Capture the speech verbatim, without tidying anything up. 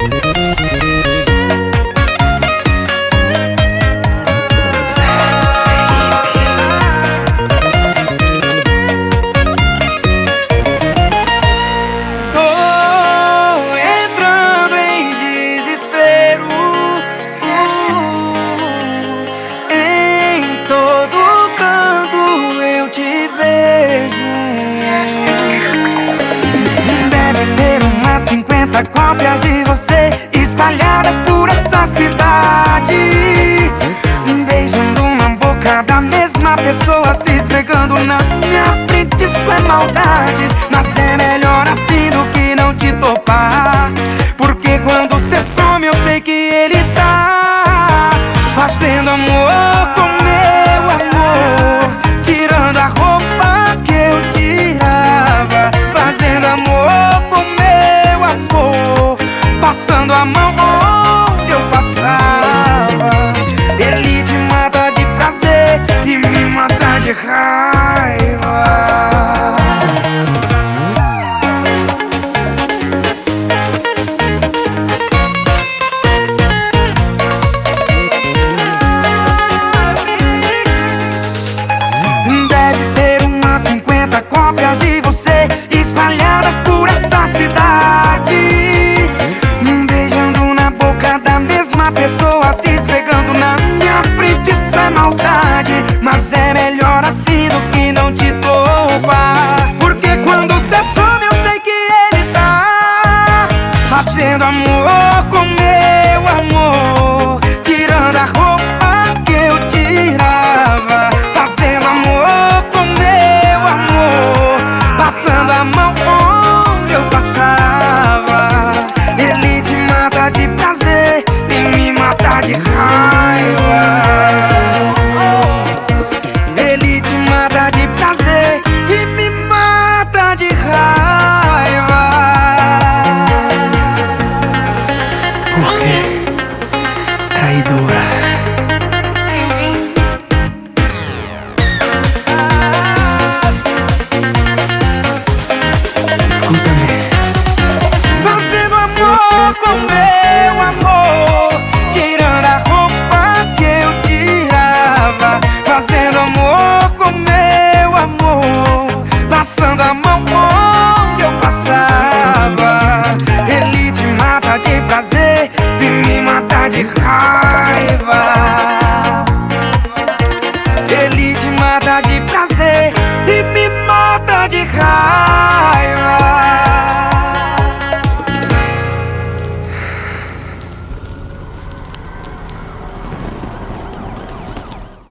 cinquenta cópias de você espalhadas por essa cidade, beijando na boca da mesma pessoa, se esfregando na minha frente. Isso é maldade, mas é melhor assim do que não te topar. Porque quando cê some eu sei que ele tá fazendo amor com meu amor, tirando a roupa que eu tirava, fazendo amor com meu amor, passando a mão onde eu passava. Ele te mata de prazer e me mata de raiva. Deve ter umas cinquenta cópias de você espalhadas por essa cidade, beijando na boca da mesma pessoa, se esfregando na minha frente. Isso é maldade, mas é melhor assim do que não te topar. Porque quando cê some eu sei que ele tá fazendo amor